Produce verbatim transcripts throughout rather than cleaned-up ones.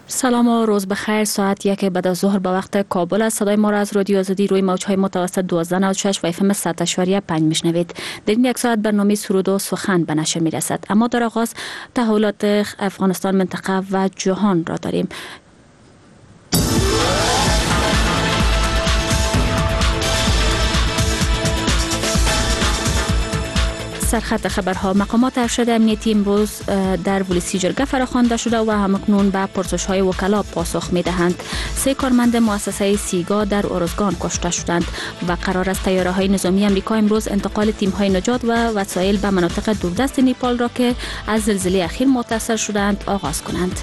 سلام و روز بخیر. ساعت یک بعد از ظهر به وقت کابل است. صدای ما را از رادیو آزادی روی موج‌های متوسط دوازده نود و شش و اف ام صد و پنج میشنوید. در این یک ساعت برنامه سرود و سخن به نشر میرسد. اما در آغاز تحولات افغانستان، منطقه و جهان را داریم. سرخط خبرها: مقامات ارشد امنیتی امروز در ولسی جرگه فراخوانده شده و همکنون به پرسش‌های وکلا پاسخ می‌دهند. سه کارمند مؤسسه سیگا در ارزگان کشته شدند و قرار است طیاره‌های نظامی آمریکا امروز انتقال تیم‌های نجات و وسایل به مناطق دوردست نیپال را که از زلزله اخیر متاثر شدند آغاز کنند.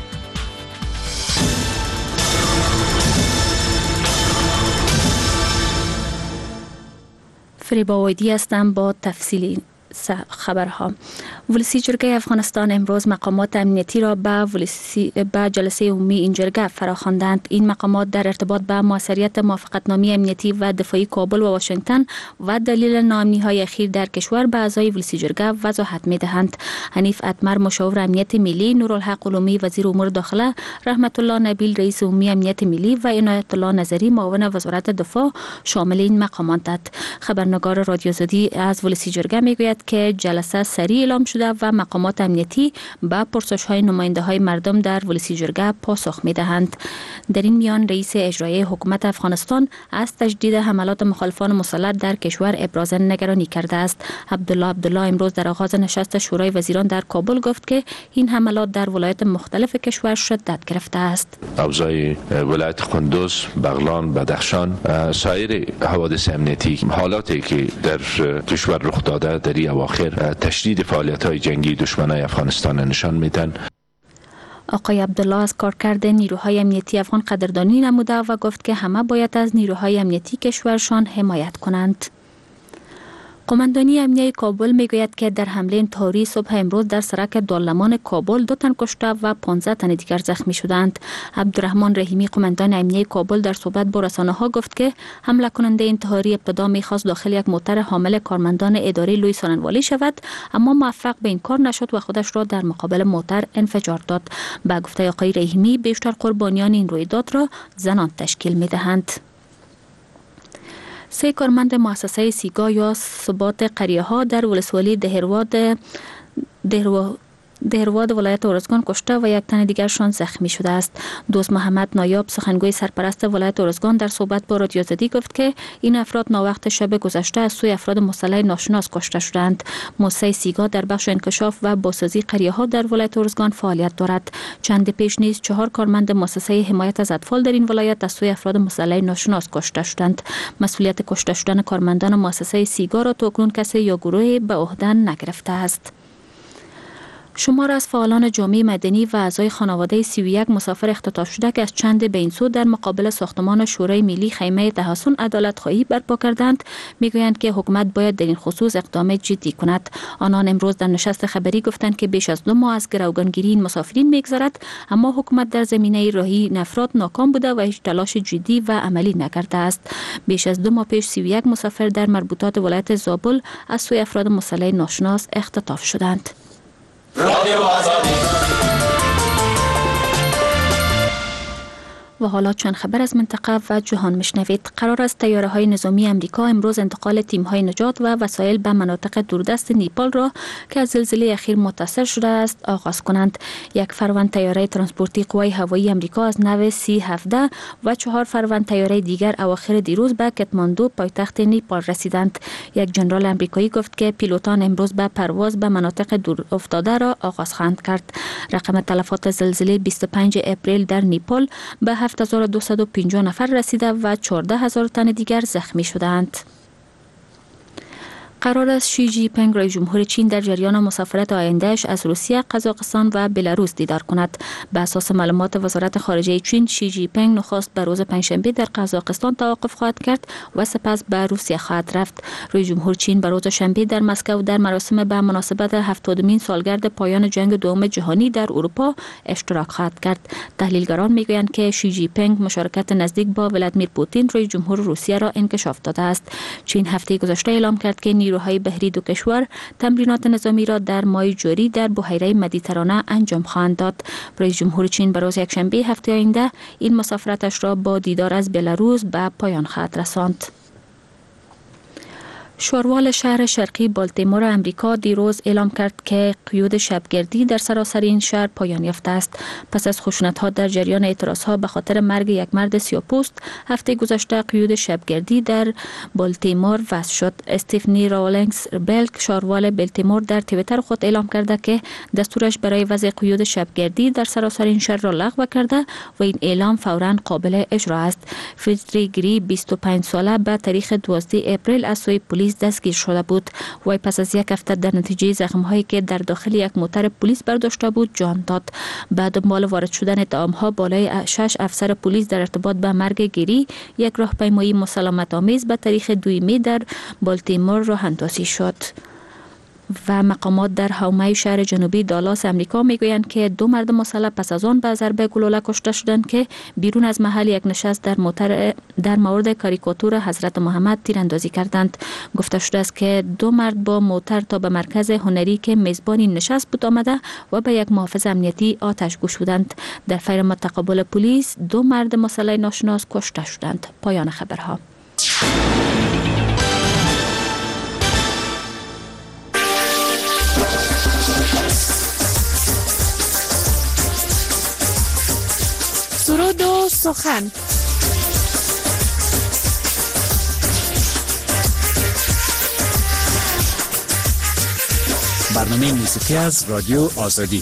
فریبا ویدی هستم با تفصیلی خبرها. ولسی جرگه افغانستان امروز مقامات امنیتی را به ولسی به جلسه عمومی این جرگه فراخواندند. این مقامات در ارتباط به موثریت موافقتنامه امنیتی و دفاعی کابل و واشنگتن و دلیل ناامنی‌های اخیر در کشور به اعضای ولسی جرگه وضاحت می‌دهند. حنیف اتمر مشاور امنیت ملی، نورالحق علومی وزیر امور داخله، رحمت الله نبیل رئیس عمومی امنیت ملی و عنایت الله نظری معاون وزارت دفاع شامل این مقاماتند. خبرنگار رادیو آزادی از ولسی جرگه میگوید که جلسه سریع اعلام شده و مقامات امنیتی به پرسش‌های نماینده‌های مردم در ولسی جرگه پاسخ می‌دهند. در این میان رئیس اجرایی حکومت افغانستان از تجدید حملات مخالفان مسلح در کشور ابراز نگرانی کرده است. عبدالله عبدالله امروز در آغاز نشست شورای وزیران در کابل گفت که این حملات در ولایات مختلف کشور شدت گرفته است. اوضاع ولایت قندوز، بغلان، بدخشان، سایر حوادث امنیتی، حالاتی که در کشور رخ داده در این اواخر تشدید فعالیت‌های جنگی دشمنان افغانستان نشان میدن. آقای عبدالله از کارکرد نیروهای امنیتی افغان قدردانی نموده و گفت که همه باید از نیروهای امنیتی کشورشان حمایت کنند. قماندانی امنیه کابل میگوید که در حمله انتحاری صبح امروز در سرک دارالمان کابل دو تن کشته و پانزده تن دیگر زخمی شدند. عبدالرحمن رحیمی قماندان امنیه کابل در صحبت با رسانه‌ها گفت که حمله کننده انتحاری ابتدا می‌خواست داخل یک موتر حامل کارمندان اداره لوی سارنوالی شود، اما موفق به این کار نشد و خودش را در مقابل موتر انفجار داد. با گفته آقای رحیمی بیشتر قربانیان این رویداد را زنان تشکیل می‌دهند. سه کارمند مؤسسه سیگا یا ثبات قریه ها در ولسوالی دهرواد دهرو دهرواد ولایت ارزگان کشته و یک تن دیگرشان زخمی شده است. دوست محمد نایاب سخنگوی سرپرست ولایت ارزگان در صحبت با رادیو آزادی گفت که این افراد ناوقت شب گذشته از سوی افراد مسلح ناشناس کشته شدند. مؤسسه سیگا در بخش انکشاف و بازسازی قریه ها در ولایت ارزگان فعالیت دارد. چند پیش نیز چهار کارمند مؤسسه حمایت از اطفال در این ولایت از سوی افراد مسلح ناشناس کشته شدند. مسئولیت کشته شدن کارمندان مؤسسه سیگا را تاکنون کسی یا گروهی به عهده نگرفته است. شمار از فعالان جامعه مدنی و اعضای خانواده سی و یک مسافر اختطاف شده که از چند به این سو در مقابل ساختمان شورای ملی خیمه تحسن عدالت خواهی برپا کردند، میگویند که حکومت باید در این خصوص اقدام جدی کند. آنان امروز در نشست خبری گفتند که بیش از دو ماه از گروگانگیری این مسافرین میگذرد، اما حکومت در زمینه راهی افراد ناکام بوده و هیچ تلاش جدی و عملی نکرده است. بیش از دو ماه پیش سی و یک مسافر در مربوطات ولایت زابل از سوی افراد مسلح ناشناس اختطاف شدند. رادیو آزادی. و حالا چند خبر از منطقه و جهان میشنوید. قرار است طیاره‌های نظامی آمریکا امروز انتقال تیم‌های نجات و وسایل به مناطق دوردست نیپال را که از زلزله اخیر متاثر شده است آغاز کنند. یک فروند طیاره ترانسپورتی قوای هوایی آمریکا از نوع سی هفده و چهار فروند طیاره دیگر اواخر دیروز به کتماندو پایتخت نیپال رسیدند. یک ژنرال آمریکایی گفت که پیلوتان امروز به پرواز به مناطق دور افتاده را آغاز خواهند کرد. رقم تلفات زلزله بیست و پنجم اپریل در نیپال به هفت هزار و دویست و پنجاه نفر رسیده و چهارده هزار تن دیگر زخمی شدند. قرار است شی جی پینگ رئیس جمهور چین در جریان مسافرت آیندهش از روسیه، قزاقستان و بلاروس دیدار کند. به اساس معلومات وزارت خارجه چین، شی جی پینگ نخست به روز پنجشنبه در قزاقستان توقف خواهد کرد و سپس به روسیه خواهد رفت. رئیس جمهور چین به روز شنبه در مسکو در مراسم به مناسبت هفتادمین سالگرد پایان جنگ دوم جهانی در اروپا اشتراک خواهد کرد. تحلیلگران میگویند که شی جی پینگ مشارکت نزدیک با ولادیمیر پوتین رئیس جمهور روسیه را انکشاف داده است. چین هفته گذشته اعلام کرد که نیروهای بحری دو کشور تمرینات نظامی را در ماه جاری در بحیره مدیترانه انجام خواهند داد. رئیس جمهور چین به روز یکشنبه هفته آینده این مسافرتش را با دیدار از بلاروس به پایان خواهد رساند. شوروال شهر شرقی بالتیمور امریکا دیروز اعلام کرد که قیود شبگردی در سراسر این شهر پایان یافته است. پس از خشونت‌ها در جریان اعتراضها به خاطر مرگ یک مرد سیاه‌پوست، هفته گذشته قیود شبگردی در بالتیمور وضع شد. استیفنی رالینگز بلک، شوروال بالتیمور، در توییتر خود اعلام کرده که دستورش برای وضع قیود شبگردی در سراسر این شهر را لغو کرده و این اعلام فوراً قابل اجرا است. فریدریک گری، بیست و پنج ساله، به تاریخ دوازده اپریل از سوی پلیس دستگیر شده بود. وی پس از یک هفته در نتیجه زخم‌هایی که در داخل یک موتر پلیس برداشته بود جان داد. بعد دنبال وارد شدن اتهام‌ها بالای شش افسر پلیس در ارتباط به مرگ گری، یک راهپیمایی مسالمت آمیز به تاریخ دوم می در بالتیمور راه اندازی شد. و مقامات در حومه شهر جنوبی دالاس امریکا میگویند که دو مرد مسلح پس از آن به ضربه گلوله کشته شدند که بیرون از محل یک نشست در موتر در مورد کاریکاتور حضرت محمد تیراندازی کردند. گفته شده است که دو مرد با موتر تا به مرکز هنری که میزبان این نشست بود آمده و به یک محافظ امنیتی آتش گشودند. در فیر متقابل پلیس دو مرد مسلح ناشناس کشته شدند. پایان خبرها. سرود و سخن. برنامه موسیقی از رادیو آزادی.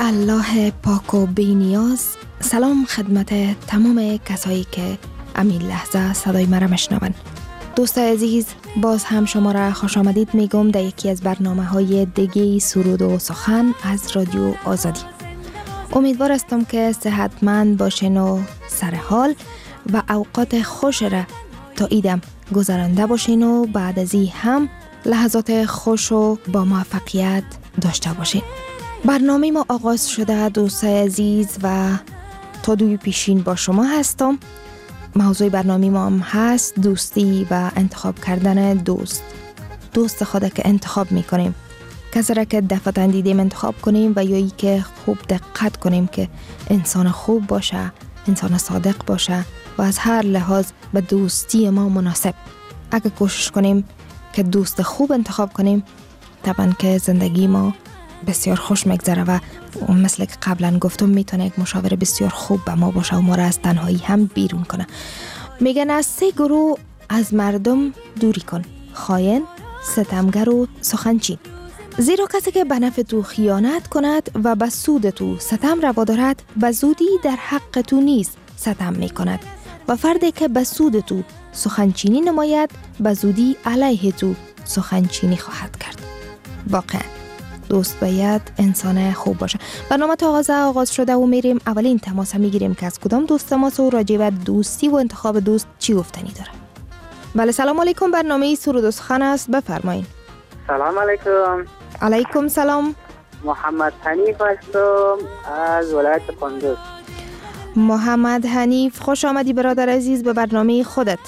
الله پاک و بی‌نیاز. سلام خدمت تمام کسایی که امین لحظه صدای مرا میشنوند. دوست عزیز، باز هم شما را خوش آمدید میگم در یکی از برنامه های دیگه سرود و سخن از رادیو آزادی. امیدوار هستم که صحتمند باشین و سر حال و اوقات خوش را تا ایدم گذرانده باشین و بعد از این هم لحظات خوش و با موفقیت داشته باشین. برنامه ما آغاز شده دوست عزیز و تا دوی پیشین با شما هستم. موضوع برنامه ما هم هست دوستی و انتخاب کردن دوست. دوست خود که انتخاب میکنیم، کسی را که دفعتاً دیدیم انتخاب کنیم و یا ای که خوب دقت کنیم که انسان خوب باشه، انسان صادق باشه و از هر لحاظ به دوستی ما مناسب. اگه کوشش کنیم که دوست خوب انتخاب کنیم، طبعا که زندگی ما بسیار خوش میگذره و مثل که قبلا گفتم میتونه یک مشاور بسیار خوب به ما باشه و ما را از تنهایی هم بیرون کنه. میگن از سه گروه از مردم دوری کن: خائن، ستمگر و سخنچین. زیرا کسی که به نفع تو خیانت کند و به سود تو ستم روا دارد، به زودی در حق تو نیز ستم میکند و فردی که به سود تو سخنچینی نماید، به زودی علیه تو سخنچینی خواهد کرد. واقعا دوست باید انسان خوب باشه. برنامه تا آغاز آغاز شده و میریم اولین تماس میگیریم که از کدام دوست ماست و راجع به دوستی و انتخاب دوست چی گفتنی داره. بله، سلام علیکم. برنامه سرود و سخن است، بفرمایید. سلام علیکم. علیکم سلام. محمد حنیف هستم از ولایت کندوز. محمد حنیف، خوش آمدی برادر عزیز به برنامه خودت.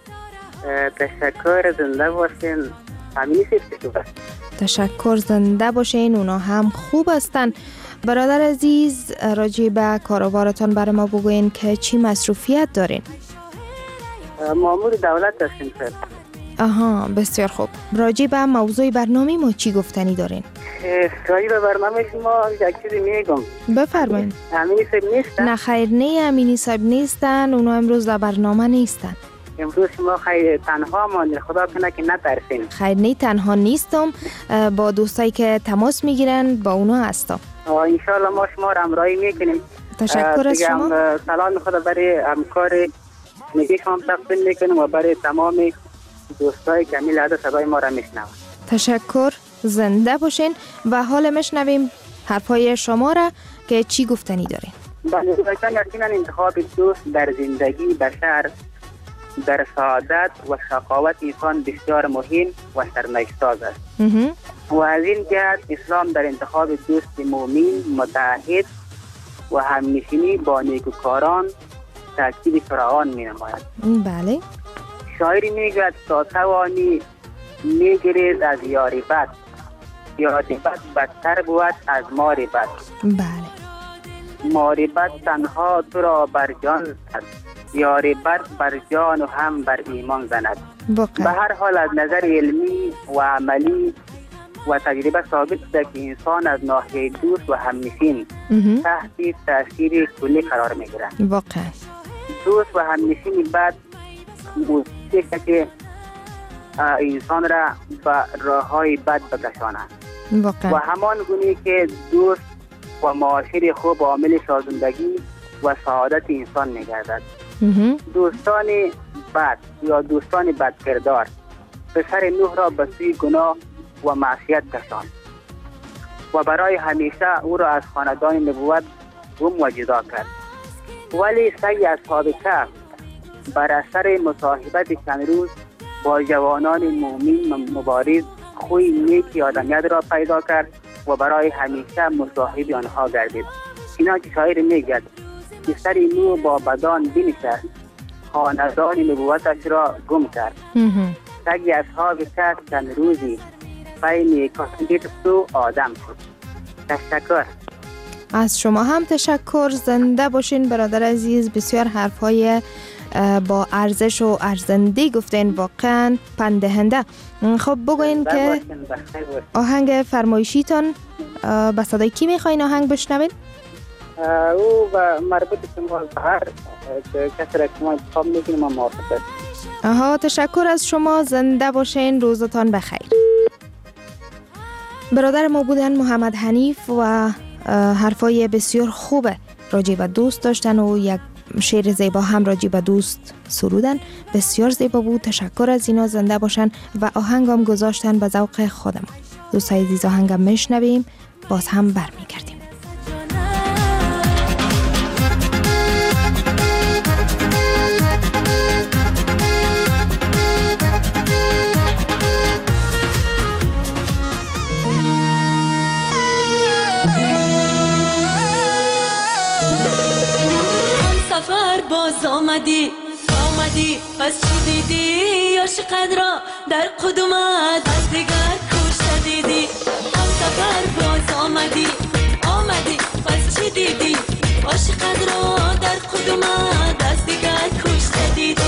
تشکر، زنده باشین. امینی سیفتی باشین. تشکر، زنده باشین. اونا هم خوب هستن. برادر عزیز، راجع به کاروبارتان برای ما بگوین که چی مصروفیت دارین؟ مامور دولت هستیم سر. آها، بسیار خوب. راجع به موضوع برنامه ما چی گفتنی دارین؟ راجع به برنامه شما یک چیزی میگم. بفرمایید. امینی صاحب نیستن؟ نه خیر، نه امینی صاحب نیستن. اونا امروز در برنامه نیستن. امروز شما خیلی تنها مانید، خدا کنه که نترسین. خیر، نه تنها نیستم، با دوستایی که تماس میگیرن با اونا هستم. انشالله ما شما را همراهی میکنیم. تشکر از شما. سلام خدا برای همکار میگه شما تقدیم میکنیم و برای تمام دوستایی که امیل عده صدای ما را میشنون. تشکر، زنده باشین و حال میشنویم حرفای شما را که چی گفتنی دارین. بله، یقینا انتخاب دوست در زندگی بشر، در سعادت و شقاوت انسان بسیار مهم و سرنوشت‌ساز است. و از این جهت اسلام در انتخاب دوست مؤمن، متعهد و همنشینی با نیکوکاران تاکید فراوان می‌نماید. بله. شاعری میگوید تا توانی میگرید از یاری بد، یاری بد بدتر بود از ماری بد. بله. ماری بد تنها تو را بر جان زند، یاری بد بر جان و هم بر ایمان زند. به هر حال از نظر علمی و عملی و تجربه ثابت است که انسان از ناحیه دوست و همنشین تحت تاثیر کلی قرار میگیرد. واقعا دوست و همنشین بد موجودی که انسان را به راههای بد بکشاند. و همان گونه که دوست و معاشر خوب عامل سازندگی و سعادت انسان میگردد. دوستان بد یا دوستان بدکردار پسر نوح را به سوی گناه و معصیت کشاند و برای همیشه او را از خاندان نبوت گم و جدا کرد. ولی سعی اصحاب کهف بر اثر مصاحبت چند روز با جوانان مومن مبارز خوی نیکی آدمیت را پیدا کرد و برای همیشه مصاحب آنها گردید. اینا که شاعر میگد که سر نوح با بدان بنشست، خاندان نبوتش را گم کرد. سعی اصحاب کهف چند روزی پای نیکان گرفت و آدم شد. تشکر. از شما هم تشکر. زنده باشین برادر عزیز. بسیار حرفای با ارزش و ارزنده گفتین، واقعا پندهنده. خب بگوین که آهنگ فرمایشیتان به صدای کی میخواین آهنگ بشنوین؟ او و مربوط شما هر کسی را که ما انتخاب میکنیم ما موافقه. آها، تشکر از شما. زنده باشین. روزتان بخیر. برادر ما بودن محمد حنیف و حرفای بسیار خوبه راجع به دوست داشتن و یک شعر زیبا هم راجع به دوست سرودن. بسیار زیبا بود. تشکر از اینا. زنده باشن و آهنگام گذاشتن به ذوق خودم. دوستای عزیز آهنگم میشنویم، باز هم برمیگردیم. باز آمدی آمدی پس چی دیدی؟ عاشقت را در قدومت از دیگر کشته دیدی. هم سفر باز آمدی آمدی پس چی دیدی؟ عاشقت را در قدومت از دیگر کشته دیدی.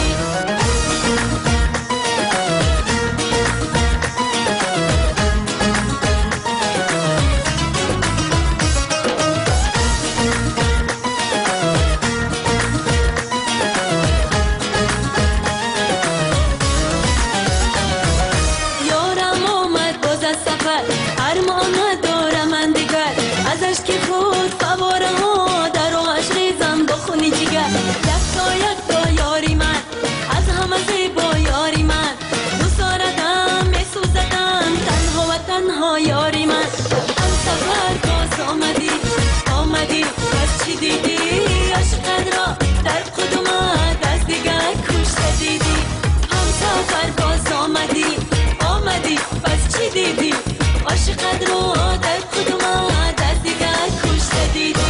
دیدی عاشقت رو در قدومت از دیگر کشته دیدی.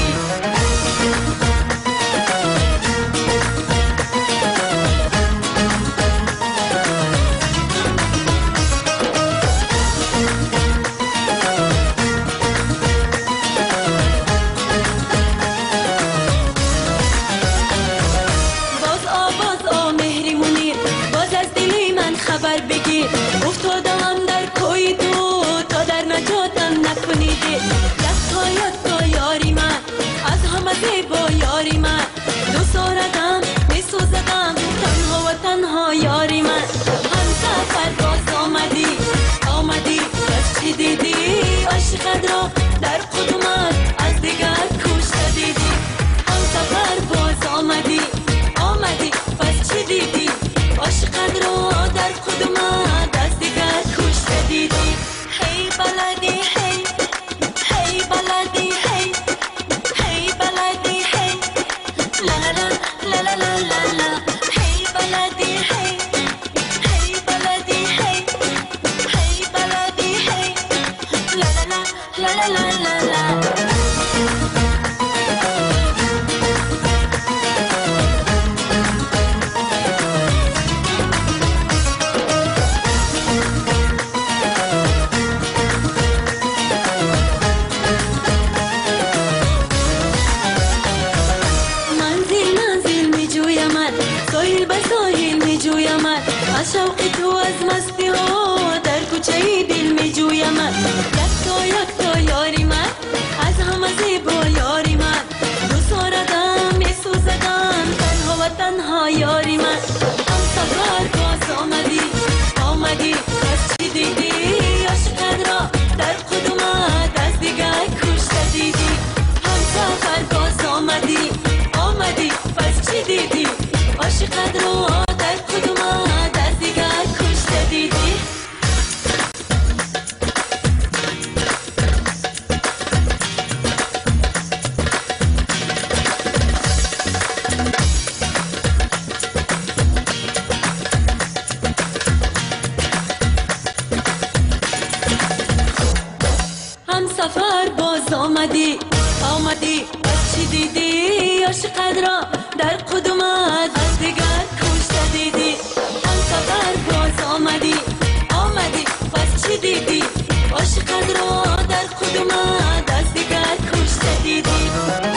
باز آواز آ مهری منیر باز از دلی من خبر بگیر. افتادم در کوی تو تا در نجاتم نکنیدی. یکایک تو یاری من از همه زیبا یاری من. دوست دارم میسوزدم تنها و تنها یاری من. هم سفر باز آمدی آمدی پس چی دیدی؟ عاشقت را در قدومت از دیگر کشته دیدی. هم سفر باز آمدی آمدی پس چی دیدی؟ عاشقت را در قدومت از دیگر کشته دیدی. هی بلدی هی هی بلدی هی هی بلدی هی لا لا لا لا لا لا لا هی بلدی هی هی بلدی هی هی بلدی هی لا لا لا لا لا لا. از شوق تو از مستی ها در کوچه دل می جویم. یک تا یک تا یاری من از همه زیبا یاری من. دوست دارم می سوزدم تنها و تنها یاری من. هم سفر باز آمدی آمدی پس چی دیدی؟ عاشقت را در قدومت از دیگر کشته دیدی. هم سفر باز آمدی آمدی پس چی دیدی؟ عاشقت را در قدومت از دیگر کشته دیدی. هم سفر باز آمدی آمدی پس چی دیدی؟ عاشقت را در قدومت از دیگر کشته دیدی. هم سفر باز آمدی آمدی پس چی دیدی؟ عاشقت را در قدومت از دیگر کشته دیدی.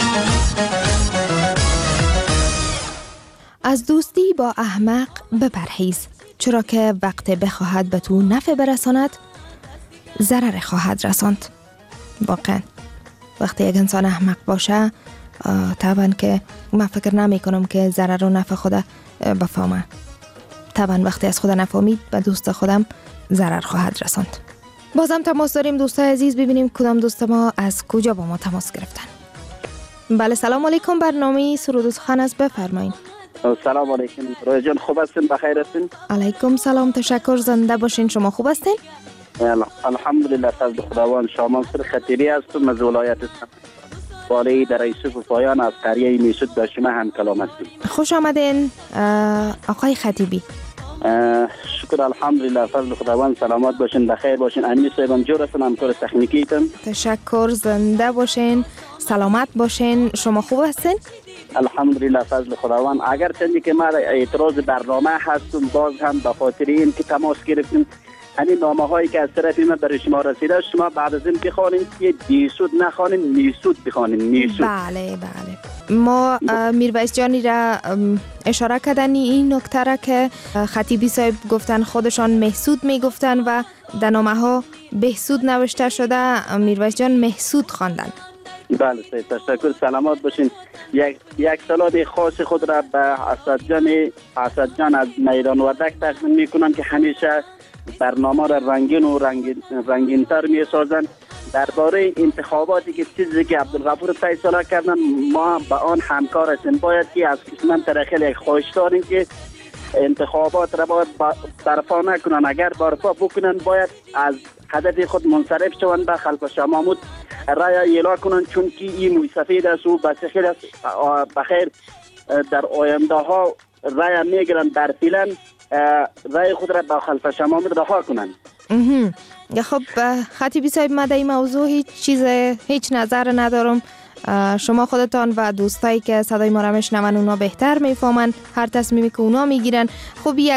از دوستی با احمق بپرهیز، چرا که وقت بخواهد به تو نفع برساند ضرر خواهد رساند. واقعا وقتی یک انسان احمق باشه طبعا که من فکر نمی کنم که ضرر و نفع خود بفهمه. طبعا وقتی از خود نفهمید به دوست خودم ضرر خواهد رساند. بازم تماس داریم دوستای عزیز، ببینیم کدام دوست ما از کجا با ما تماس گرفتن. بله سلام علیکم، برنامه سرود و سخن است، بفرمایید. سلام علیکم رویا جان، خوب هستین؟ بخیر هستین؟ علیکم سلام، تشکر، زنده باشین. شما خوب هستین؟ الحمدلله، فضل خداوند. شامان سر خطیری هستم از ولایت بالای در یوسف و پایان از قریه میسود به شما هم کلام هستیم. خوش آمدین آقای خطیبی. شکر الحمدلله، فضل خداوند. سلامت باشین، بخیر باشین. امیر صاحبم جور هستن، همکار تکنیکیتم. تشکر، زنده باشین، سلامت باشین. شما خوب هستین؟ الحمدلله، فضل خداوند. اگر چندی که ما اعتراض برنامه هستم، باز هم به خاطر این که تماس گرفتیم، همین نامه هایی که از طرف ما برای شما رسیده، شما بعد از این بخوانید که دیسود نخوانید، میسود بخوانید. میسود. بله بله. ما میرویس جانی را اشاره کردن این نکته را که خطیبی صاحب گفتن خودشان محسود میگفتن و در نامه ها بهسود نوشته شده، میرویس جان محسود خواندن. بله سید، تشکر، سلامت باشین. یک یک سلام خاص خود را به اسد جان اسد جان از میدان وردک تقدیم میکنم که همیشه برنامه را رنگین و رنگین رنگین‌تر میسازند. درباره انتخاباتی که چیزی که عبدالغفور فیصله کردن، ما با آن همکار هستیم. باید که از کشمن طرخیل یک خواهش داریم که انتخابات را باید برپا نکنن. اگر برپا بکنن باید از هدف خود منصرف شوند، به خلف شاه محمود رای اعلام کنن، چون که این موی سفید است و بسخیل است. بخیر در آینده ها رای میگیرن، در فعلا رای خود را به خلف شاه محمود رها کنن. خب خطیبی صاحب، ما در این موضوع هیچ چیز هیچ نظر ندارم. شما خودتان و دوستایی که صدای ما را میشنون اونا بهتر میفهمن هر تصمیمی که اونا میگیرن. خب یک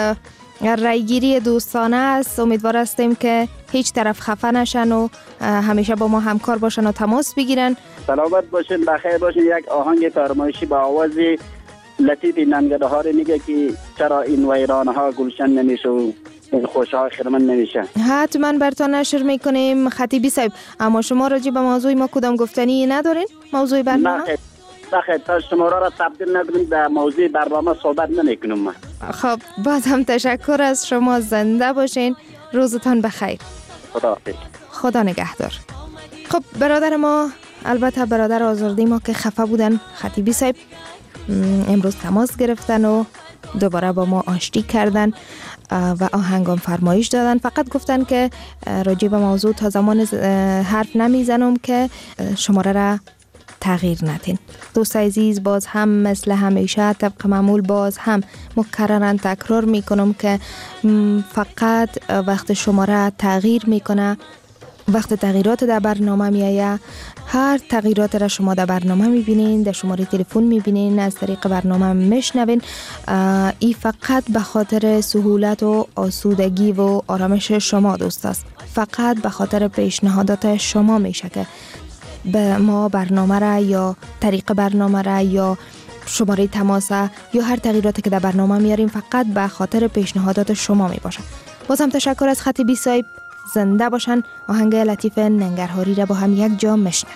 رایگیری دوستانه است. امیدوار هستیم که هیچ طرف خفه نشن و همیشه با ما همکار باشن و تماس بگیرن. سلامت باشین، بخیر باشین. یک آهنگ فرمایشی با آواز لطیف ننگرهار میگه که چرا این ویرانه ها گلشن نمیشه و این خوشه ها خرمن نمیشه. حتما برتان نشر میکنیم خطیبی صاحب. اما شما راجع به موضوع ما کدام گفتنی ندارین؟ موضوع برنامه؟ نه خیر، تا شما را تبدیل نکنیم در موضوع برنامه صحبت نمیکنم ما. خب باز هم تشکر از شما، زنده باشین، روزتان بخیر. خدا حافظ. خدا نگهدار. خب برادر ما، البته برادر آزردی ما که خفه بودن، خطیبی صاحب امروز تماس گرفتن و دوباره با ما آشتی کردن و آهنگام فرمایش دادن. فقط گفتن که راجع به موضوع تا زمان حرف نمیزنم که شماره را تغییر ندین. دوست عزیز، باز هم مثل همیشه طبق معمول باز هم مکررن تکرار میکنم که فقط وقت شماره تغییر میکنه، وقت تغییرات در برنامه میایه، هر تغییرات را شما در برنامه میبینین، در شماره تلفن میبینین، از طریق برنامه میشنوین. ای فقط به خاطر سهولت و آسودگی و آرامش شما دوست است. فقط به خاطر پیشنهادات شما میشه که به ما برنامه را یا طریق برنامه را یا شماره تماس یا هر تغییراتی که در برنامه میاریم فقط به خاطر پیشنهادات شما میباشه. بازم تشکر از خطیبی صاحب، زنده باشن. آهنگ لطیف ننگرهاری را با هم یک جا میشنویم.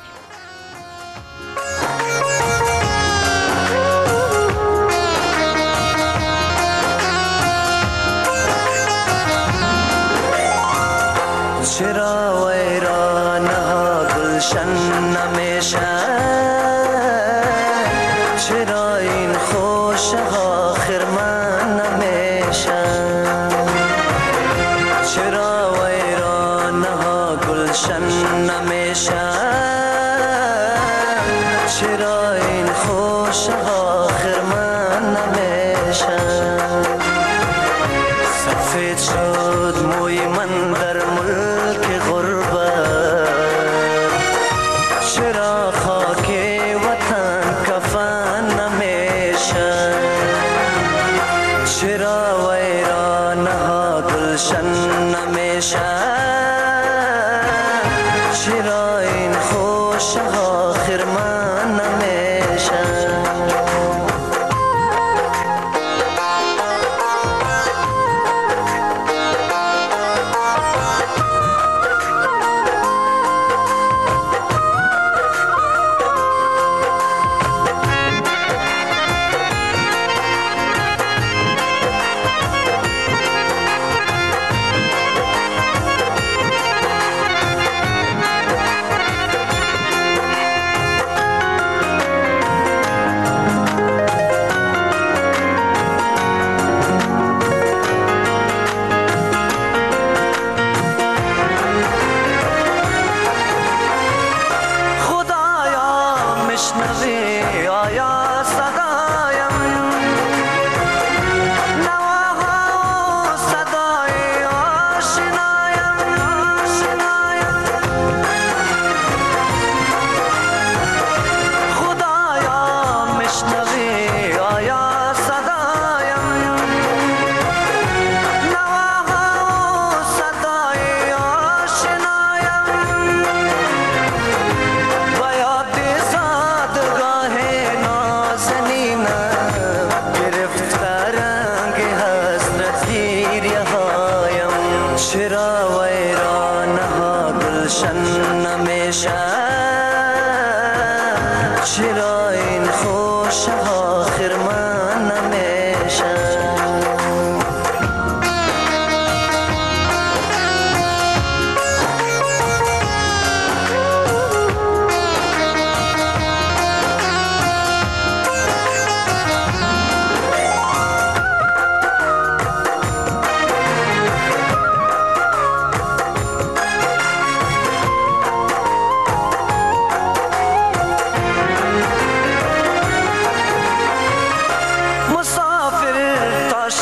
چرا ویرانه ها گلشن نمیشه، چرا این خوشه ها خرمن نمیشه، چرا ویرانه ها گلشن نمیشه، چرا این خوشه ها خرمن نمیشه. سفید شد موی من در ملک غربت، چرا خاک وطن کفن نمیشه، چرا ویرانه ها گلشن نمیشه، چرا این خوشه ها خرمن نمیشه.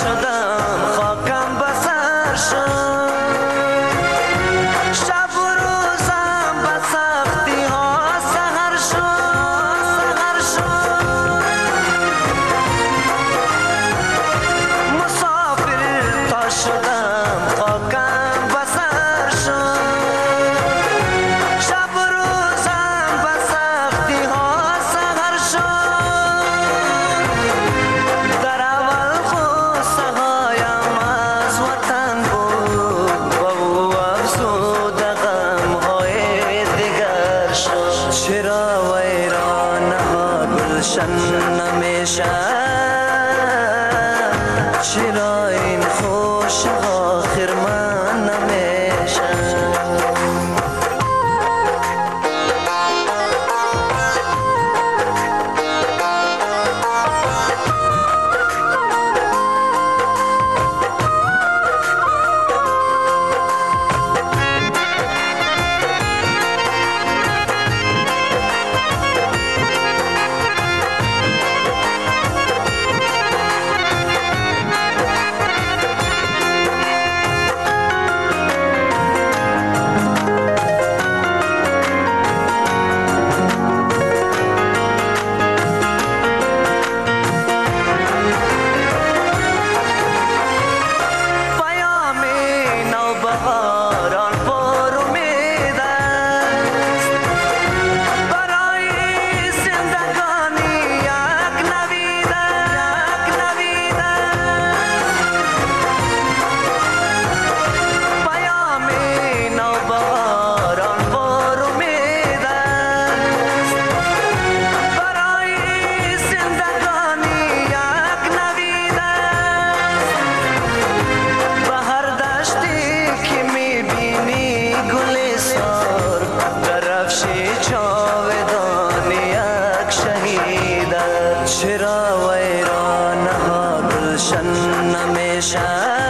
شدم خاکم بسر شد شب و روزم به سختی ها سهر شد سهر شد مسافر تا شدم خاکم بسر شد شب و روزم به سختی ها سهر شد در اول غصه هایم از وطن بود و او افزوده غم های دیگر شد چرا ویرانه ها گلشن نمیشد چرا این خوش ها خرمن نمیشد چرا ویرانه ها گلشن نمیشد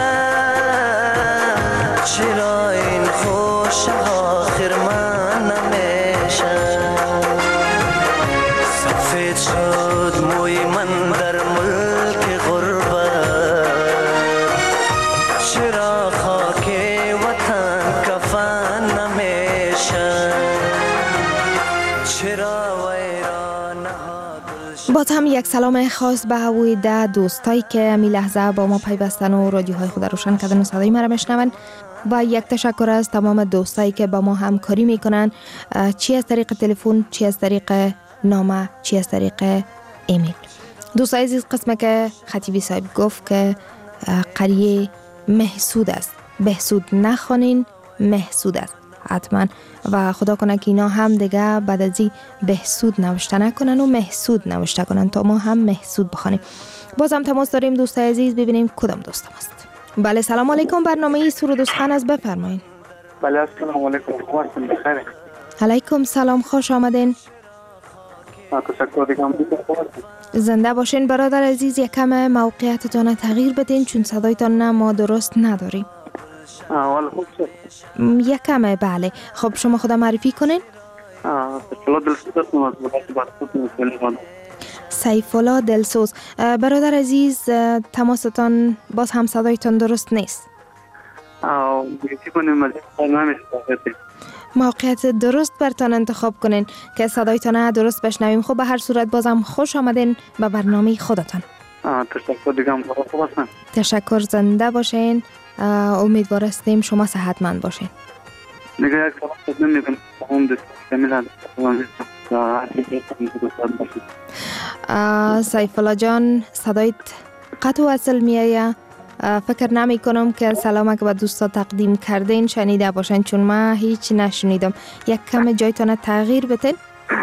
چرا این خوش ها خرمن نمیشد سفید شد موی من در ملک غربت چرا خاک وطن کفن نمیشد چرا ویرانه ها باز هم یک سلام خاص به هوی ده دوستایی که امی لحظه با ما پیوستن و رادیوهای خود روشن کردن و صدای مرا میشنون و یک تشکر از تمام دوستایی که با ما همکاری میکنن چی از طریق تلفن چی از طریق نامه چی از طریق ایمیل. دوستای عزیز قسمه که خطیبی صاحب گفت که قریه محسود است بهسود نخوانین محسود است حتما و خدا کنه که اینا هم دیگه بعد از این بهسود نوشته نکنن و محسود نوشته کنن تا ما هم محسود بخوانیم. باز هم تماس داریم دوستای عزیز ببینیم کدام دوستم است. بله سلام علیکم برنامه سرود و سخن از بفرمایید. بله سلام علیکم خوبستون بخیر. علیکم سلام خوش آمدین. تشکر دیگم زنده باشین برادر عزیز یکم موقعیتتان تغییر بدین چون صدایتان ما درست نداریم. اول خوب شد. یکم بله. خب شما خدا معرفی کنین. سیف الله دلسوز. برادر عزیز تماستان باز هم صدایتان درست نیست. موقعیت درست برتان انتخاب کنین که صدایتان درست بشنویم. خب به هر صورت بازم خوش آمدین به برنامه خودتان. تشکر دیگم خوب هستم. تشکر زنده باشین. امیدوار هستیم شما صحتمند باشین. دیگه یک سلام خدمت میکنم اون دوست کاملا سیف الله جان صدایت قطع و اصل میایه. فکر نمی کنم که سلام که به دوستا تقدیم کردین شنیده باشن چون من هیچ نشنیدم. یک کم جایتان تغییر بتین.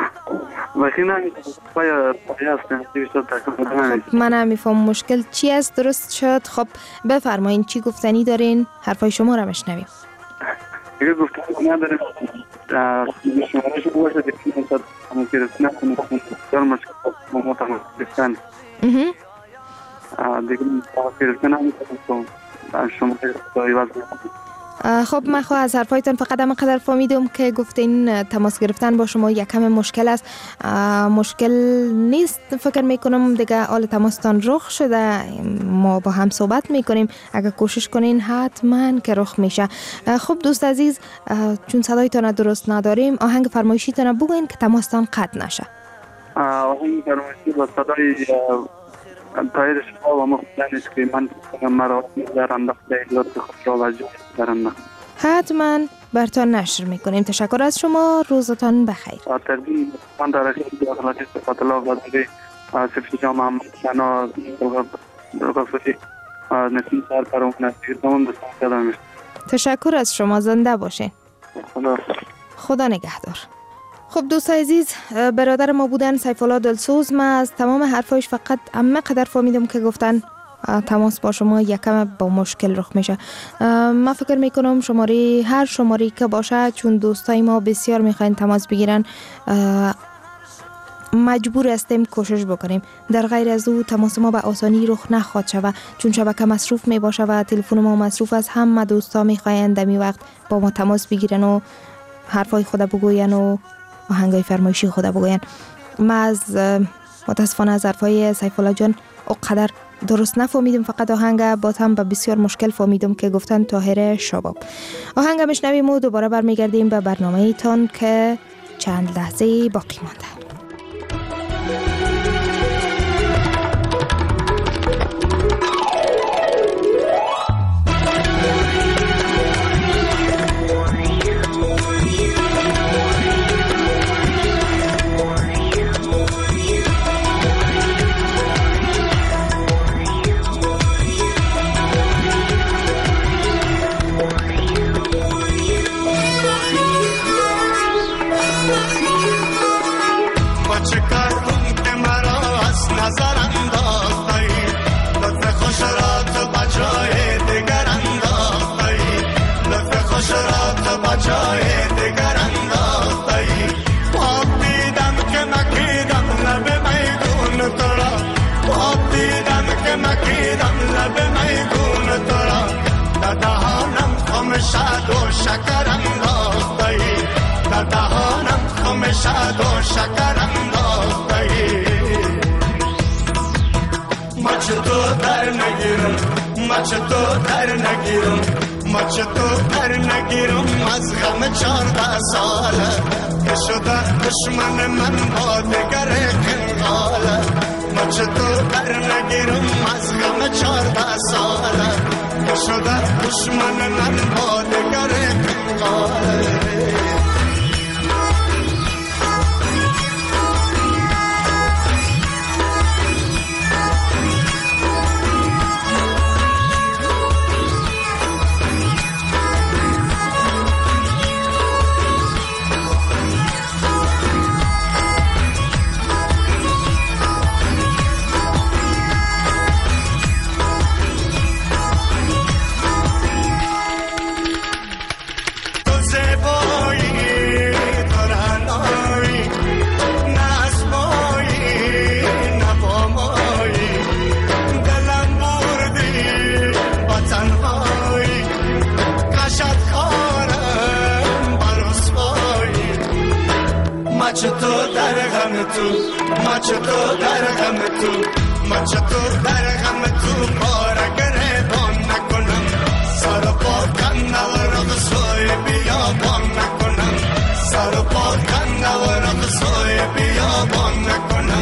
من نمیفهم مشکل چی است. درست شد. خب بفرمایین چی گفتنی دارین حرفای شما را بشنویم. دیگه گفتنی نداریم. شمارش باشه که مثلا ممکنه نکنه در مشکل ما تمام گفتن دیگه تاثیر کنم شما دایی واسه خب من خواهد از حرفایتان فقط هم قدر فهمیدم که گفتین تماس گرفتن با شما یکم مشکل است. مشکل نیست، فکر میکنم دیگه آل تماستان رخ شده، ما با هم صحبت میکنیم، اگر کوشش کنین حتما که رخ میشه. خب دوست عزیز، چون صدایتان درست نداریم، آهنگ فرمایشیتان بگوین که تماستان قطع نشه. آهنگ فرمایشی با صدای تایر شما و مختلف است که من مرا در انداخته لطف خود را وجه در انداخته. حتما برتان نشر میکنیم. تشکر از شما، روزتان بخیر. تربیم من در اخیر داخلاتی صفات الله و دیگه صفی جامعه محمد شنا رقصتی نسیم سر پرون نسیر تمام دوستان کردم میشت. تشکر از شما، زنده باشین. خدا خدا نگهدار. خب دوست عزیز، برادر ما بودن سیف الله دلسوز. من از تمام حرفایش فقط اما قدر فهمیدم که گفتن تماس با شما یکم با مشکل رخ میشه. من فکر میکنم شماره هر شماره که باشه، چون دوستای ما بسیار میخواین تماس بگیرن، مجبور هستیم کوشش بکنیم. در غیر از او تماس ما به آسانی رخ نخواهد شود، چون شبکه مصروف می باشه و تلفن ما مصروف است. همه دوستا میخواین دمی وقت با ما تماس بگیرن و حرفای خود بگوین و آهنگای فرمایشی خود بگوین. ما از متاسفانه از حرفای سیف الله جان اقدر درست نفهمیدم، فقط آهنگ با هم به بسیار مشکل فهمیدم که گفتن طاهر شباب. آهنگ میشنویم و دوباره برمیگردیم به برنامه تان که چند لحظه باقی مانده. شاد و شکر انداختی در دهانم خم شاد و شکر انداختی مچ تو در نگیرم مچ تو در نگیرم مچ تو در نگیرم از غم چارده ساله که شده دشمن من با دگر کنگاله مچ تو در نگیرم از غم چارده ساله که شده دشمن من با دگر کنگاله مچ تو در غم تو مچ تو در غم تو مچ تو در غم تو بار گریبان نکنم سر پا کنور سوی بیابان نکنم سر پا کنور سوی بیابان نکنم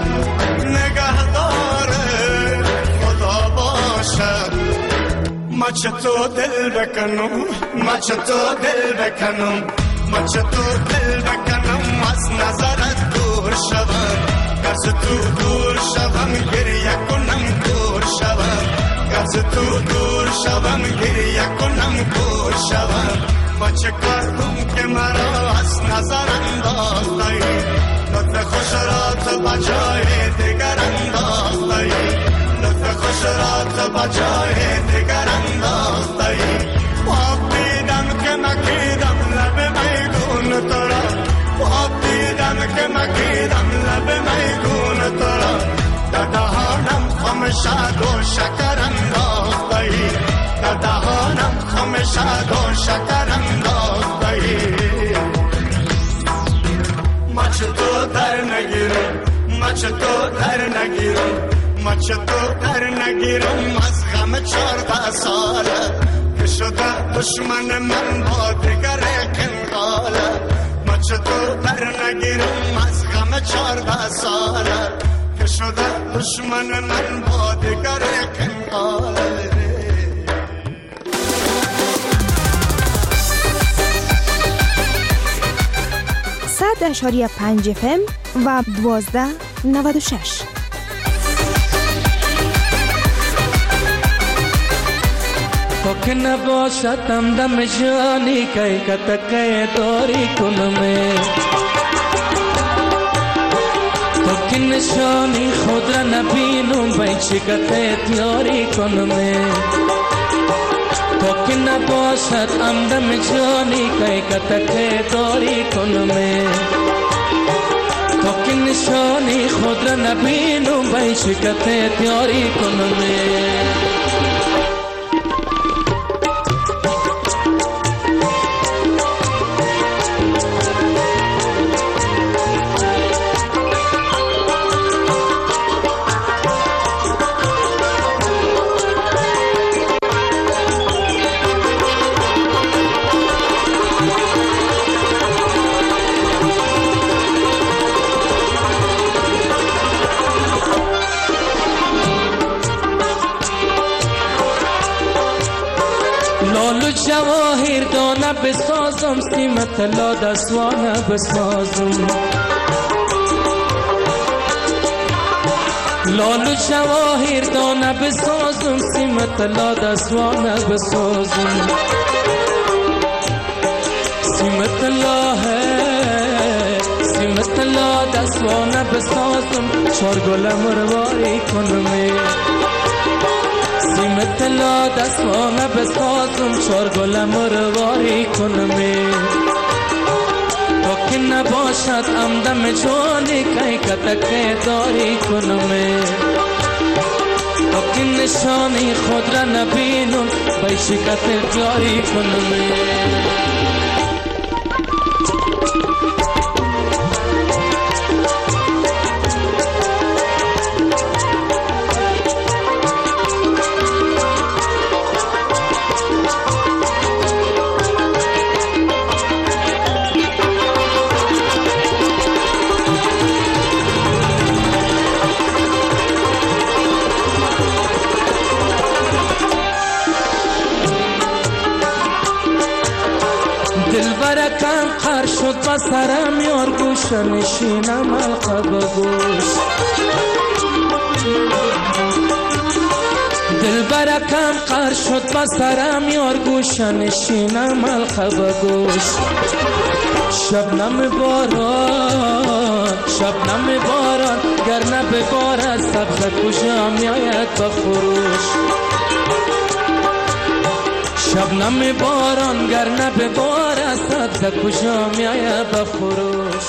مچ چطور دل بکنم ما چطور دل بکنم ما چطور دل بکنم از نظرت دور شوم از تو دور شوم گریه کنم دور شوم از تو دور شوم گریه کنم دور شوم ما چه کار کنم که مرا از نظر انداختی لطف خوش را تو بجای دیگر انداختی لطف خوش را تو بجای دیگر انداختی خواب دیدم که مکیدم لب میگون تو را خواب دیدم که مکیدم لب میگون تو را در دهانم خم شد و شکر انداختی در دهانم خم شد و شکر انداختی ما چطور در نگیرم ما چطور در نگیرم ما چطور در نگیرم از غم چارده ساله که شده دشمن من با دیگر کنقاله ما چطور در نگیرم از غم چارده ساله که شده دشمن من با دیگر کنقاله صد اشاری پنج اف ام و دوازده نود و شش. تو که نباشدم دم جانی که کتکه داری کنمه تو که نشانی خود را نبینم بیچی کته تیاری کنمه تو که نباشد امدم جانی که کتکه داری کنمه تو که نشانی خود را نبینم بیچی کته تیاری کنمه جواهر دانه بسازم سیمت لا دستوانه بسازم لالو جواهر دانه بسازم سیمت لا دستوانه بسازم سیمت لا ہے سیمت لا دستوانه بسازم چار گل مرواری کنمه سیمت لا دستوانه بسازم چار گل مرواری کنمه تو که نباشد امدم جانی که کتکه داری کنمه تو که نشانی خود را نبینم بیشی کتک داری کنمه دلبرکم قر شد بسرم یار گوش نشینم حلقه بگوش دلبرکم قر شد بسرم یار گوش نشینم حلقه بگوش شبنم باران شبنم باران گر نببارد سبز کجا میاید بفروش شبنم باران گر نببارد سبز کجا میاید بفروش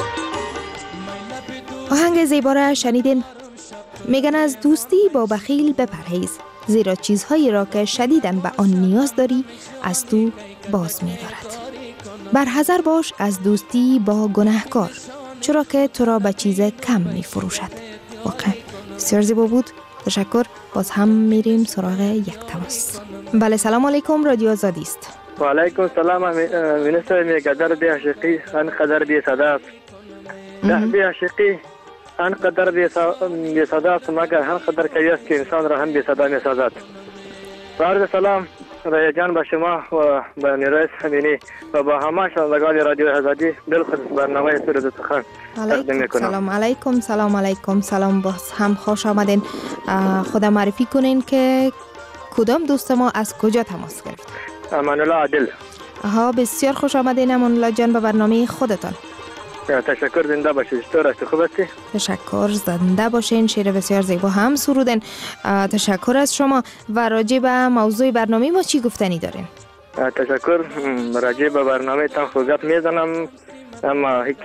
آهنگ زیبا را شنیدین. میگن از دوستی با بخیل بپرهیز، زیرا چیزهایی را که شدیداً به آن نیاز داری از تو باز می‌دارد. برحذر باش از دوستی با گناهکار، چرا که تو را به چیز کم می‌فروشد. واقعا بسیار زیبا بود. تشکر. باز هم میریم سراغ یک تماس. بله، سلام علیکم. رادیو آزادی است. و علیکم سلام. منستر میگدر دی عاشقی ان قدر دی صدا ده دی عاشقی ان قدر دی صدا است، مگر هر قدر که است که انسان را هم بی صدا می‌سازد. عرض سلام رای جان به شما و به نیروی امینی و با همه شنوندگان رادیو آزادی بالخصوص برنامه سرود سخن تقدیم میکنم. سلام علیکم. سلام علیکم. سلام، باز هم خوش آمدین. خود معرفی کنین که کدام دوست ما از کجا تماس گرفت؟ امان الله عادل. آها، بسیار خوش آمدین امان الله جان به برنامه خودتان. تشکر، زنده باشید. چطور هستی؟ خوب هستی؟ تشکر، زنده باشین. شعر بسیار زیبا هم سرودین. تشکر از شما. و راجع به موضوع برنامه ما چی گفتنی دارین؟ تشکر. راجع به برنامه تان خوگت میزنم، اما هیچ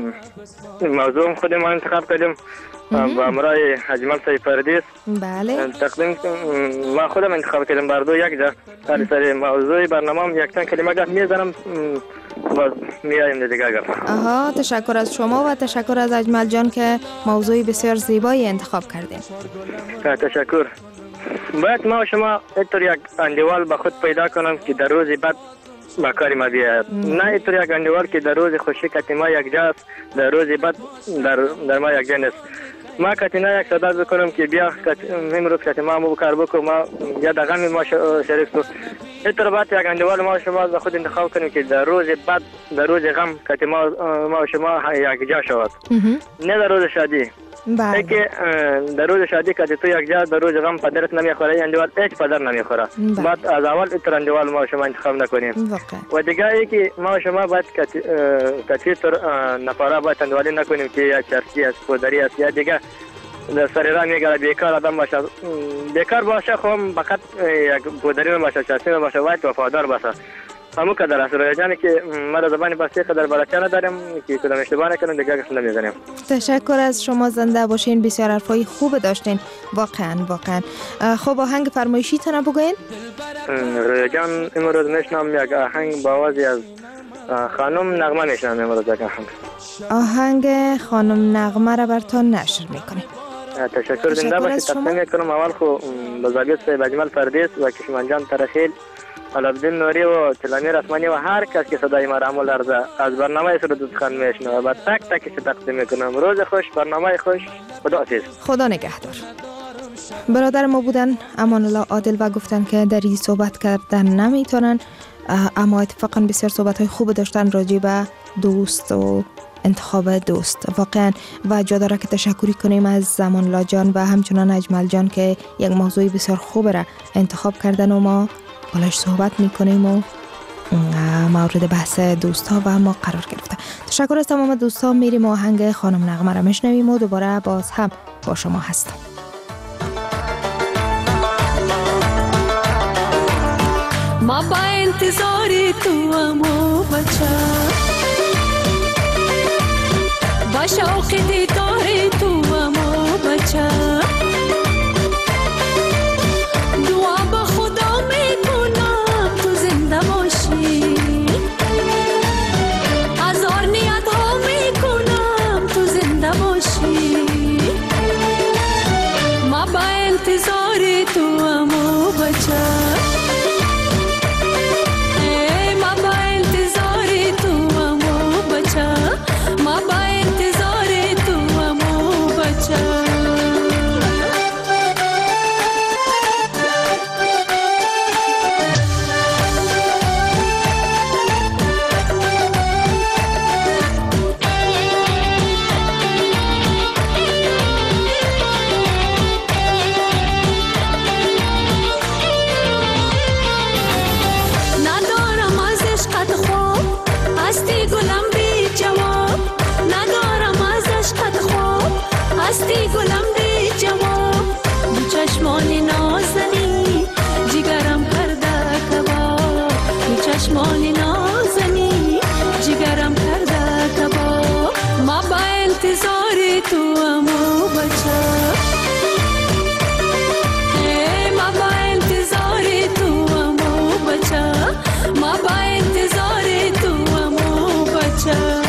موضوع خود ما انتخاب کردیم با امرای اجمل سیفردیس. بله. تقدیم ما خودم انتخاب کردم بردو یک جا سر سر موضوع برنامه هم یک چند کلمه گفت میزنم باز میایم دیگه اگر. آها، تشکر از شما و تشکر از اجمل جان که موضوع بسیار زیبایی انتخاب کردین. تشکر. باید ما و شما اینطور یک اندیوال به خود پیدا کنم که در روز بعد با کاری ما بیاید. نه اینطور یک اندیوال که در روز خوشی کتی ما یک جاست، در روز بعد در, در ما یک جا نیست. ما کتی نه یک صداد بکنم که بیا امروز کتی ما مو کار بکن، ما یا در غم ما شریک تو. اینطور باید یک اندیوال ما و شما به خود انتخاب کنیم که در روز بعد در روز غم کتی ما ما و شما یک جا شود، نه در روز شادی. بله. که در روز شادی که تو یک جا در روز غم پدرت نمیخوره، اندوال هیچ پدر نمیخوره. بعد از اول اتر اندوال ما شما انتخاب نکنیم. و دیگه ای که ما شما باید کتی تر نفره باید اندوالی نکنیم که یا چرسی است، پودری است یا دیگه در سر را میگره بیکار آدم باشه. بیکار باشه خب فقط یک پودری باشه، چرسی باشه، باید وفادار باشه. همون قدر است. روی جانی که ما در زبانی پاسی قدر بلچه نداریم که کدام اشتباه نکنیم دیگه کس نمیزنیم. تشکر از شما، زنده باشین. بسیار حرفای خوب داشتین واقعا واقعا. خب آهنگ فرمایشی تونه بگوین؟ روی جان امروز میشنم یک آهنگ با آوازی از خانم نغمه میشنم. امروز یک آهنگ آهنگ خانم نغمه را برتان نشر میکنیم. تشکر، زنده باشید. تقدیم میکنم اول خو بزرگیت سید اجمل فردیس و کشمان جان ترخیل، علابدین نوری و تلامیر اسمانی و هر کس که صدای ما را عمل لرزه از برنامه سرود سخن میشنوه و تک تکش تقدیم میکنم. روز خوش، برنامه خوش. خدا حافظ. خدا نگهدار. برادر ما بودن امان الله عادل و گفتن که در این صحبت کردن نمیتونن، اما اتفاقا بسیار صحبت های خوب داشتن راجع به دوست و انتخاب دوست واقعا. و جا داره که تشکری کنیم از زمان الله جان و همچنان اجمل جان که یک موضوع بسیار خوب را انتخاب کردن و ما بالاش صحبت میکنیم و مورد بحث دوست ها و ما قرار گرفته. تشکر از تمام دوست ها. میریم آهنگ خانم نغمه را میشنویم و دوباره باز هم با شما هستم. ما با انتظاری تو امو بچه، با شوق دیداری تو امو بچه، دعا با خدا میکنم تو زنده باشی، هزار نیت ها میکنم تو زنده باشی. ما با انتظاری تو امو بچه، چشمانی نازنی جگرم کرده کباب. ما با انتظاری تو امو بچه، ما با انتظاری تو امو بچه، ما با انتظاری تو امو بچه.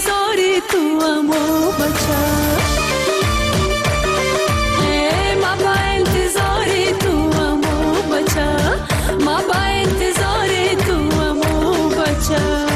انتظاری تو امو بچه ما با انتظاری تو امو بچه ما با انتظاری تو امو بچه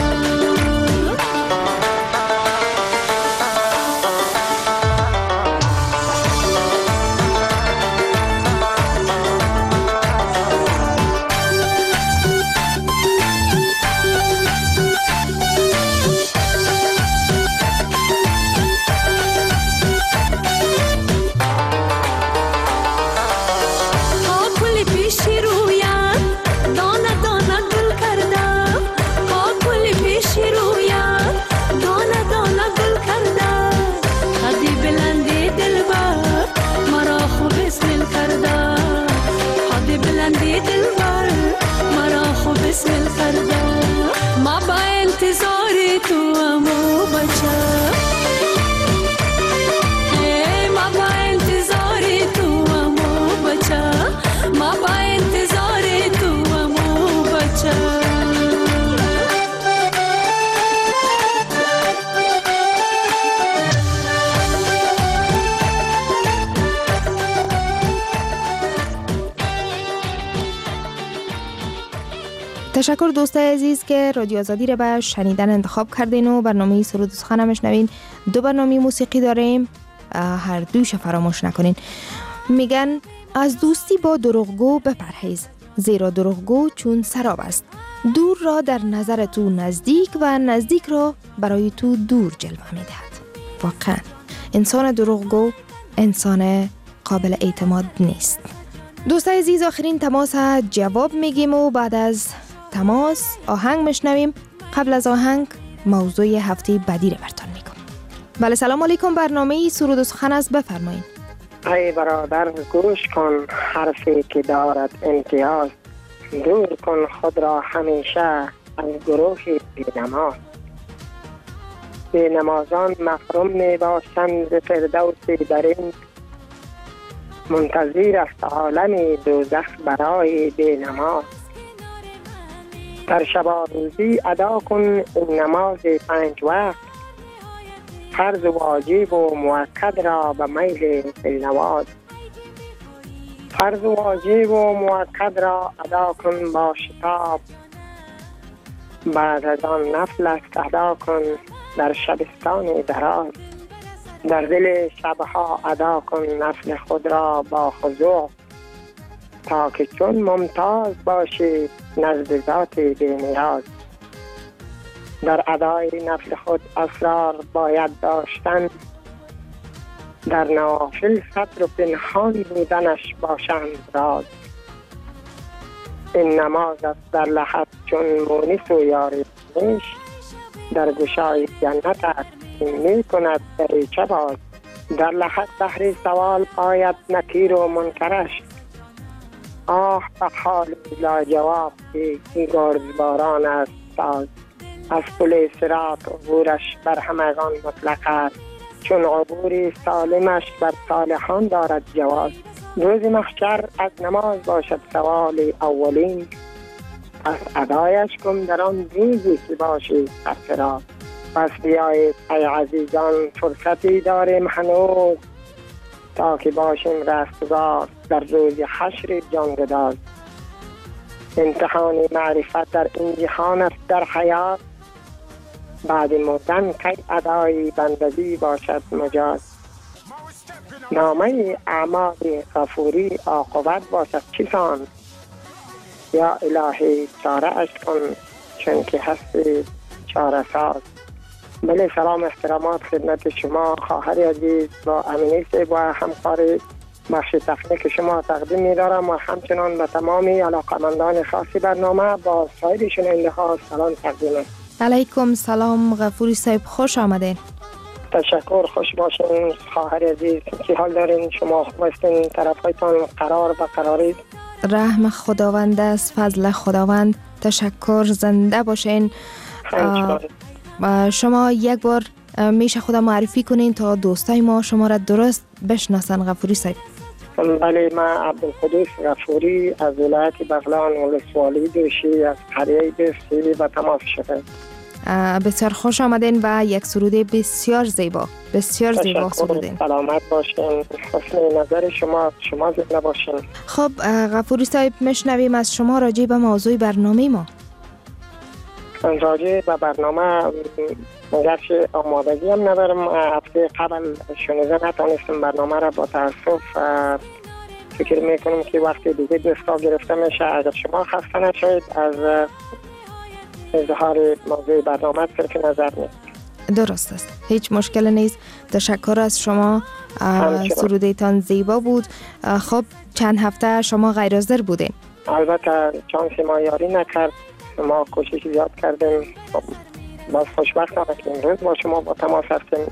تشکر دوستای عزیز که رادیو آزادی را به شنیدن انتخاب کردین و برنامه سرود و سخن میشنوین. دو برنامه موسیقی داریم، هر دوش فراموش نکنین. میگن از دوستی با دروغگو بپرهیز، زیرا دروغگو چون سراب است، دور را در نظر تو نزدیک و نزدیک را برای تو دور جلوه میدهد. واقعا انسان دروغگو انسان قابل اعتماد نیست. دوستای عزیز آخرین تماس جواب میگیم و بعد از تماس آهنگ میشنویم. قبل از آهنگ موضوع هفته بعدی رو براتون میگم. بله سلام علیکم، برنامه سرود و سخن است، بفرمایید. ای برادر گوش کن حرفی که دارد امتیاز، دور کن خود را همیشه از گروه بی‌نماز. بی‌نمازان محروم می باشند ز فردوس برین، منتظر است عالم دوزخ برای بی‌نماز. در شب روزی ادا کن این نماز پنج وقت، فرض و واجب و مؤکد را به میل دلنواز. فرض و واجب و مؤکد را ادا کن با شتاب، بعد از آن نفل است ادا کن در شبستان دراز. در دل شبها ادا کن نفل خود را با خضوع، تا که چون ممتاز باشی نزد ذات بی‌نیاز. در ادای نفل خود اسرار باید داشتن، در نوافل ستر و پنهان بودنش باشند راز. این نماز است در لحد چون مونس و یاری نیش، در گشای جنت است می کند دریچه باز. در لحد بحر سوال آید نکیر و منکرش، آه به حال لاجواب که گرزباران است ساز. از پل صراط عبورش بر همگان مطلق است، چون عبوری سالمش بر صالحان دارد جواز. روز محشر از نماز باشد سوال اولین، پس ادایش کن در آن روزی که باشی سرفراز. پس بیایید ای عزیزان فرصتی داریم هنوز، تا که باشیم رستگار در روز حشر جانگداز. امتحان معرفت در این جهان است در حیات، بعد مردن کی ادای بندگی باشد مجاز. نامه اعمال غفوری عاقبت باشد چیسان، یا الهی چاره اش کن چون که هستی چاره ساز. بله سلام احترامات خدمت شما خواهر عزیز با امینی صاحب و همکار بخش تکنیک شما تقدیم می‌دارم و همچنان به تمامی علاقمندان خاصی برنامه با سایر شنونده ها سلام تقدیم است. علیکم سلام غفوری صاحب، خوش آمدین. تشکر، خوش باشین خواهر عزیز. چه حال دارین شما؟ خوب هستین؟ طرفایتان قرار و قراری؟ رحم خداوند است، فضل خداوند. تشکر، زنده باشین. شما یک بار میشه خدا معرفی کنین تا دوستای ما شما را درست بشناسن غفوری صاحب؟ بله، من عبدالقدوس غفوری از ولایت بغلان ولسوالی دوشی از قریه دستی و تماس شده. بسیار خوش آمدین و یک سروده بسیار زیبا بسیار زیبا سرودین. سلامت باشین، حسن نظر شما، شما زنده باشین. خب غفوری صاحب میشنویم از شما راجع به موضوع برنامه ما. راجع به برنامه گرچه آمادگی هم ندارم، هفته قبل شنیده نتانستم برنامه را، با تاسف فکر میکنم که وقتی دیگه دستگاه گرفته میشه. اگر شما خسته نشید از اظهار موضوع برنامه صرف نظر نیست. درست است، هیچ مشکل نیست. تشکر از شما، سرودیتان زیبا بود. خب چند هفته شما غیر حاضر بودین؟ البته چانس ما یاری نکرد، ما کوشش زیاد کردیم. باز خوشبختم که امروز با شما با تماس هستیم.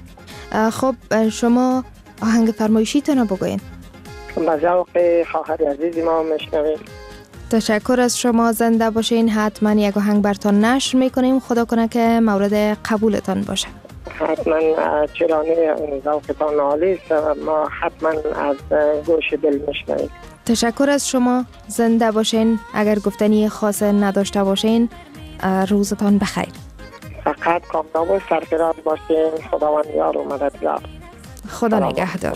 خب شما آهنگ فرمایشیتون رو بگوین. با ذوق خواهر عزیز ما میشنویم. تشکر از شما، زنده باشین. حتما یک آهنگ برتان نشر میکنیم، خدا کنه که مورد قبولتان باشه. حتما، چرانه ذوقتان عالی است، ما حتما از گوش دل میشنویم. تشکر از شما، زنده باشین. اگر گفتنی خاص نداشته باشین روزتان بخیر. فقط کامران و سرفراز باشین. خداوند یار و مددگار. خدا نگهدار.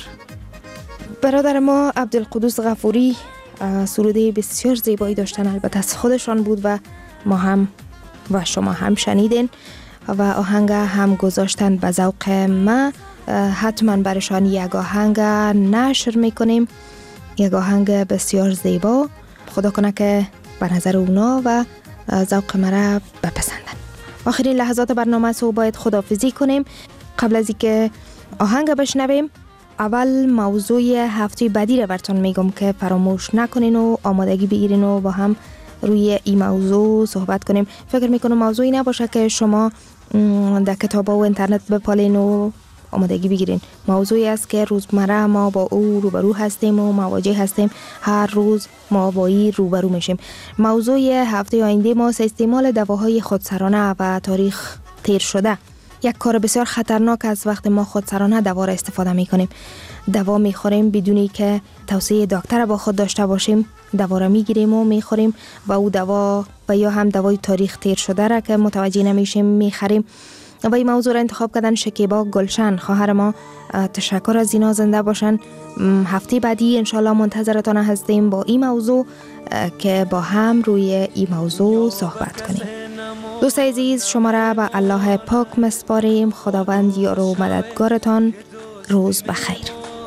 برادر ما عبدالقدوس غفوری سروده بسیار زیبایی داشتن، البته از خودشان بود و ما هم و شما هم شنیدین و آهنگ هم گذاشتن به ذوق ما. حتما برشان یک آهنگ نشر میکنیم، یک آهنگ بسیار زیبا. خدا کنه که به نظر اونا و ذوق مرا بپسندن. آخرین لحظات برنامه سو باید خداحافظی کنیم. قبل از اینکه آهنگ بشنویم، اول موضوع هفته بعدی رو براتون میگم که فراموش نکنین و آمادگی بگیرین و با هم روی این موضوع صحبت کنیم. فکر میکنم موضوعی نباشه که شما در کتاب و اینترنت بپالین و آمادگی بگیرین. موضوعی است که روزمره ما با او روبرو هستیم و مواجه هستیم، هر روز ما با این روبرو میشیم. موضوع هفته آینده ما استعمال دواهای خودسرانه و تاریخ تیر شده. یک کار بسیار خطرناک است وقتی ما خودسرانه دوا را استفاده میکنیم. دوا میخوریم بدونی که توصیه دکتر با خود داشته باشیم، دوا را میگیریم و میخوریم و او دوا و یا هم دوای تاریخ تیر شده را که متوجه نمیشیم میخریم. و این موضوع را انتخاب کردن شکیبا گلشن خواهر ما. تشکر از اینا، زنده باشن. هفته بعدی انشالله منتظرتان هستیم با این موضوع که با هم روی این موضوع صحبت کنیم. دوست عزیز، شما را به الله پاک مسپاریم. خداوند یار و مددگارتان. روز بخیر.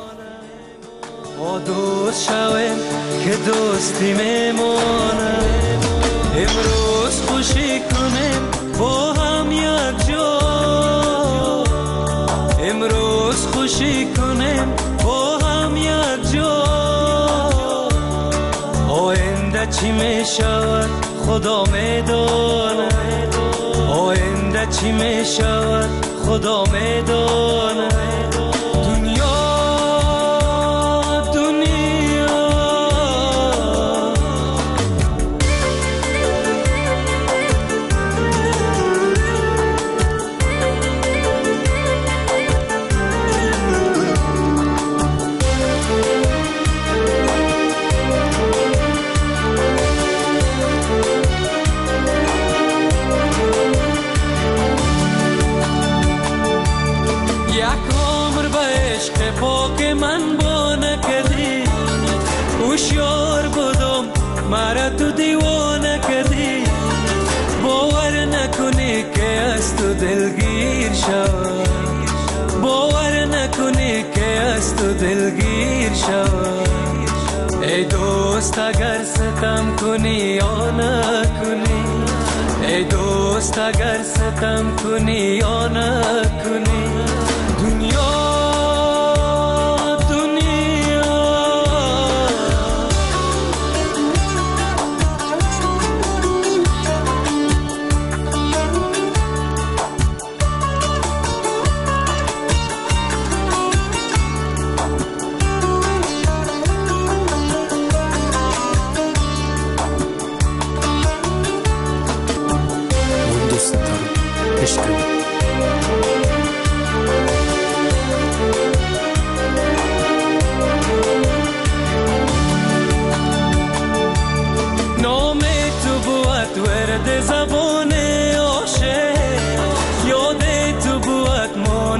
ما دوست شویم که دوستی میمونه، امروز خوشی کنیم با هم یک جا، امروز خوشی کنیم با هم یک جا. آینده چی میشود خدا میدونه، آینده چی میشود خدا میدونه. مرا تو دیوانه کردی، باور نکنی که از تو دلگیر شد، باور نکنی که از تو دلگیر شد. ای دوست اگر ستم کنی یا نکنی، ای دوست اگر ستم کنی یا نکنی. دنیا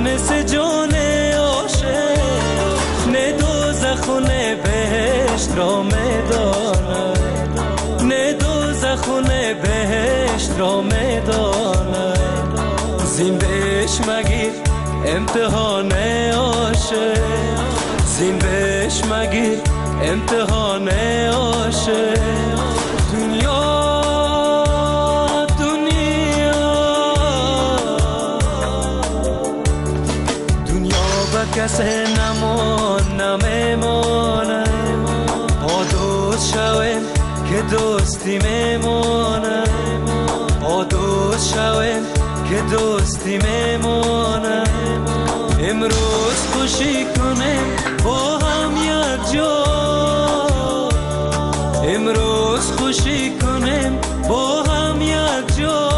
مثل جان عاشق نه دوزخ و نه بهشت را میداند نه دوزخ و نه بهشت را میداند زین بهش مگیر امتحان عاشق زین بهش مگیر امتحان عاشق دنیا کسی نمان نمیمانه با دوست شویم که دوستی میمانه با دوست شویم که دوستی میمانه امروز خوشی کنیم با هم یک جا امروز خوشی کنیم با هم یک جا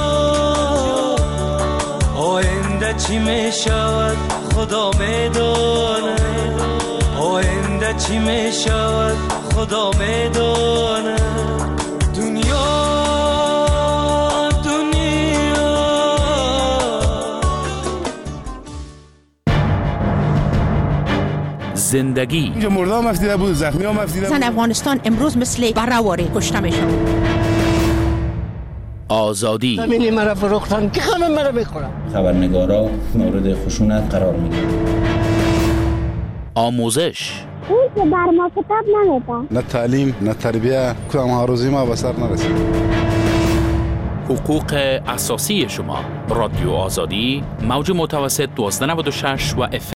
آینده چی میشود خدا میدونه آینده چی میشود خدا میدونه دنیا دنیا زندگی اینجا مرده هم افتیده بود زخمی هم افتیده بود زن افغانستان امروز مثل برهواری کشته میشن آزادی زمینی مرا فروختن که همه مرا میخورن خبرنگارا مورد خشونت قرار میگیرن آموزش اون که بر ما کتاب نمیده نه تعلیم نه تربیه کدام ها روزی ما به سر نرسید حقوق اساسی شما رادیو آزادی موج متوسط دوازده نود و شش و اف